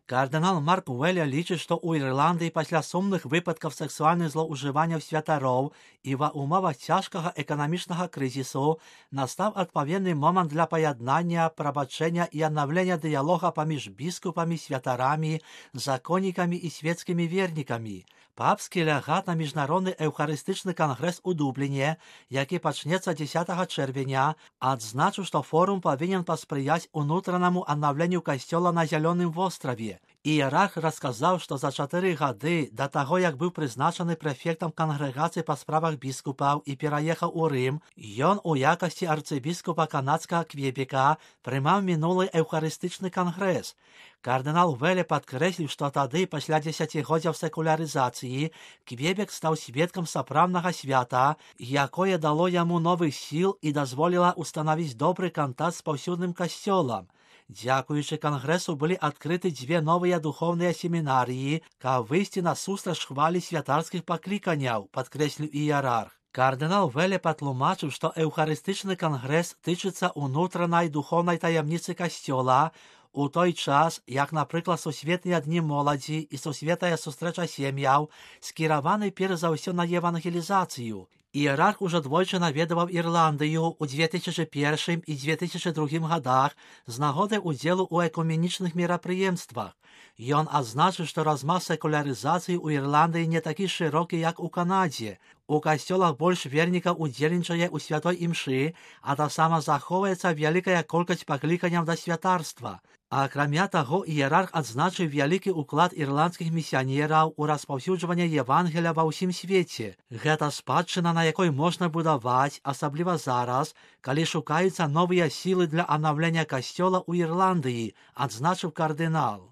Кардинал Марк Уэлля лічыць, што ў Ірландыі пасля сумных выпадкаў сексуальных злоўжыванняў святароў і ва ўмовах цяжкага эканамічнага крызісу настаў адпаведны момант для паяднання, прабачэння і аднаўлення дыялога паміж біскупамі, святарамі, законнікамі і свецкімі вернікамі. Папскі легат на міжнародны эўхарыстычны кангрэс у Дубліне, які пачнецца 10 чэрвеня, адзначыў, што форум павінен паспрыяць унутранаму аднаўленню касцёла на Зялёным востраве. Іерарх расказаў, што за 4 гады да таго, як быў прызначаны прэфектам кангрэгацыі па справах біскупаў і пераехаў у Рым, ён у якасці арцыбіскупа канадскага Квебека прымаў мінулы эўхарыстычны кангрэс. Кардынал Уэлля падкрэсліў, што тады, пасля дзесяцігоддзяў секулярызацыі, Квебек стаў сведкам сапраўднага свята, якое дало яму новых сіл і дазволіла ўстанавіць добры кантакт з паўсюдным касцёлам. Дзякуючы кангрэсу былі адкрыты 2 новыя духоўныя семінарыі, каб выйсці на сустрач хвалі святарскіх пакліканняў, падкрэсліў іерарх. Кардынал Уэлля патлумачыў, што эўхарыстычны кангрэс тычыцца ўнутранай духоўнай таямніцы касцёла, у той час, як, напрыклад, сусветныя дні моладзі і сусветная сустрэча сем'яў скіраваны перш за ўсё на евангелізацыю. Іерарх ужо двойчы наведаваў Ірландыю ў 2001 і 2002 годах з нагоды ўдзелу ў экуменічных мерапрыемствах. Ён адзначыў, што размах секулярызацыі ў Ірландыі не такі шырокі, як у Канадзе. У касцёлах больш вернікаў удзельнічае ў святой імшы, а таксама захоўваецца вялікая колькасць пакліканняў да святарства. Акрамя таго, іерарх адзначыў вялікі ўклад ірландскіх місіянераў у распаўсюджванне Евангелія ва ўсім свеце. Гэта спадчына, на якой можна будаваць, асабліва зараз, калі шукаюцца новыя сілы для аднаўлення касцёла ў Ірландыі, адзначыў кардынал.